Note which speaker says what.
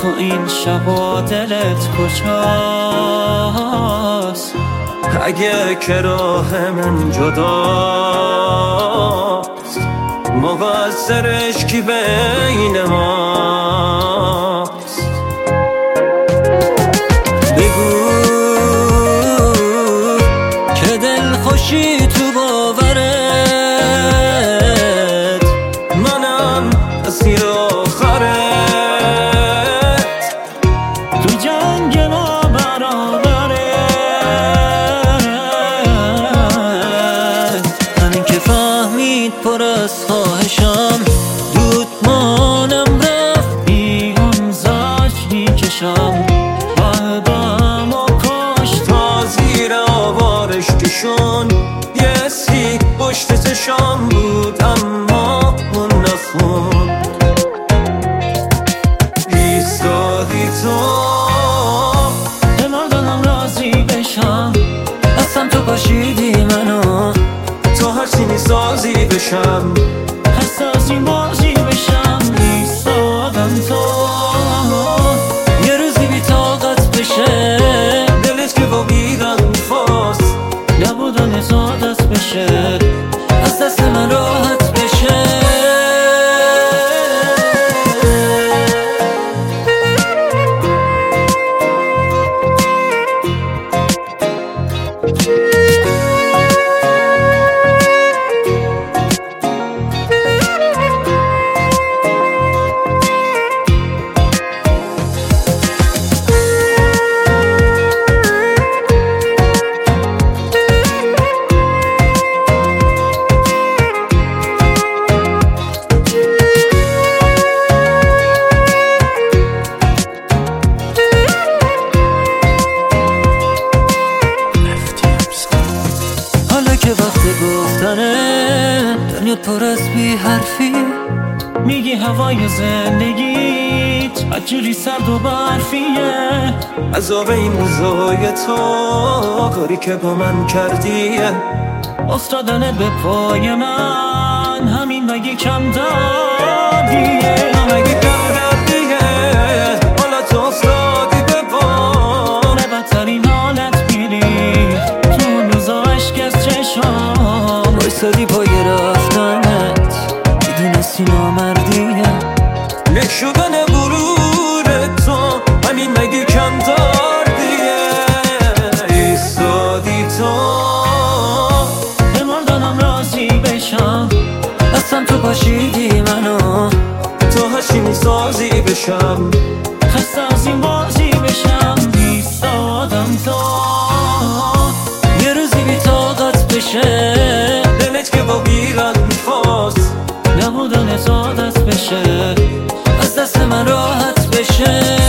Speaker 1: تو این شبا دلت کجاست؟
Speaker 2: اگه که راه من جداست، مقصرش کی بین ماست؟
Speaker 1: بگو که دل خوشی تو باورت،
Speaker 2: منم اسیر آخرت،
Speaker 1: تو جنگ ما برادرت. همین که فهمید پر از خواهشم، دود مانم رفت بیرون زجری کشم، بعدم و کشت
Speaker 2: تا زیر آوارش کشون. یه سی پشت چشام بود اما اون نخوند. ایستادی تو
Speaker 1: کنار دلم راضی بشم، اصلا تو پاشیدی منو،
Speaker 2: تو هر چی سازی بشم،
Speaker 1: حساسی بازی بشم. ایستادم تو یه روزی بی طاقت بشه،
Speaker 2: دلت که با بیرم خواست
Speaker 1: نبودن سادت بشه، از دست من راحت بشه. حالا که وقت گفتنه، دنیا پر از بی حرفی، میگی هوای زندگیت عجوری سرد و برفیه.
Speaker 2: عذاب این روزای تو کاری که با من کردیه،
Speaker 1: افتادنت به پای من همین مگه کم دادیه؟
Speaker 2: مگه کم دردیه؟ حالا تو افتادی به بام،
Speaker 1: به بدترین حالت میری تو اون روزا عشق از چشام، بایستادی پای رفتنت میدونستی نامردیه.
Speaker 2: لک شدن غرور تو همین مگه کم دردیه؟ ایستادی تو
Speaker 1: کنار دلم راضی بشم، اصلا تو پاشیدی منو،
Speaker 2: تو هر چی میسازی بشم،
Speaker 1: خسته از این بازی بشم. ایستادم تو یه روزی بی طاقت بشه،
Speaker 2: دلت که با بیرم خواست
Speaker 1: نبودن سادت بشه، از دست من راحت بشه.